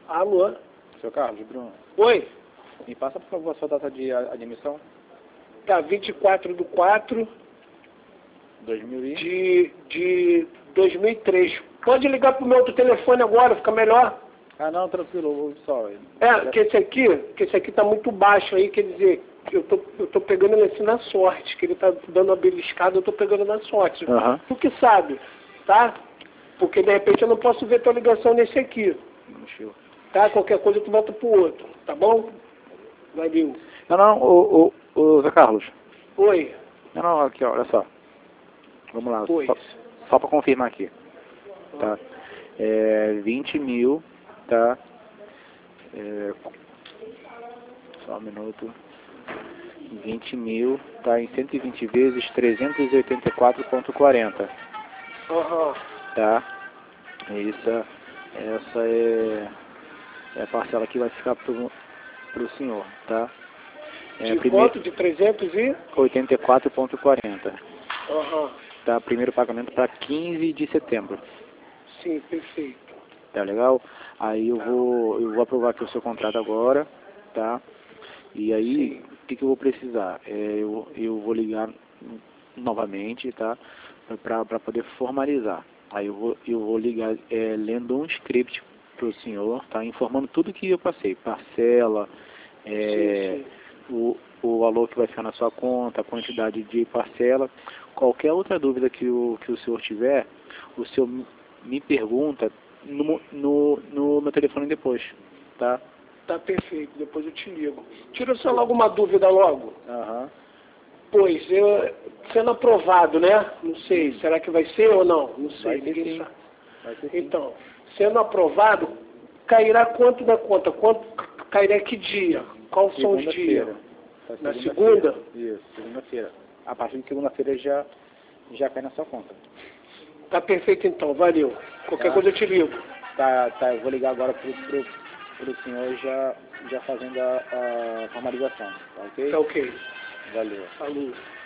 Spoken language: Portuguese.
Alô? Seu Carlos, Bruno. Oi? Me passa, por favor, a sua data de admissão. Tá, 24/4 2000 de 2003. Pode ligar pro meu outro telefone agora, fica melhor. Ah, não, tranquilo, só. Que esse aqui tá muito baixo aí, quer dizer, eu tô pegando ele assim na sorte, que ele tá dando uma beliscada, eu tô pegando na sorte. Aham. Tu que sabe, tá? Porque de repente eu não posso ver tua ligação nesse aqui. Tá? Qualquer coisa tu volta pro outro, tá bom? Valeu. Não, o Zé Carlos. Oi. Não, aqui, ó, olha só. Vamos lá, Pois. só para confirmar aqui. Tá? 20 mil, tá? Só um minuto. 20 mil, tá? Em 120 vezes 384,40. Aham. Tá? Essa é a parcela que vai ficar pro senhor, tá? De quanto? De 300 e? 84,40. Aham. Tá? Primeiro pagamento para 15 de setembro. Sim, perfeito. Tá legal? Aí eu vou aprovar aqui o seu contrato agora, tá? E aí, o que eu vou precisar? Eu vou ligar novamente, tá? Para poder formalizar. Aí eu vou ligar lendo um script pro senhor, tá? Informando tudo que eu passei. Parcela, Sim. o valor que vai ficar na sua conta, a quantidade de parcela. Qualquer outra dúvida que o senhor tiver, o senhor me pergunta no meu telefone depois, tá? Tá perfeito, depois eu te ligo. Tira só logo uma dúvida logo. Aham. Pois, sendo aprovado, né? Não sei, será que vai ser ou não? Não sei, Vai ser ninguém sim. sabe. Vai ser sim. Então, sendo aprovado, cairá quanto da conta? Quanto cairá que dia? Quais são os dias? Na segunda? Isso, segunda-feira. A partir de segunda-feira já cai na sua conta. Tá perfeito então, valeu. Qualquer Tá. coisa eu te ligo. Tá, eu vou ligar agora pro senhor já fazendo a formalização, tá ok? Tá ok. Valeu. Falou.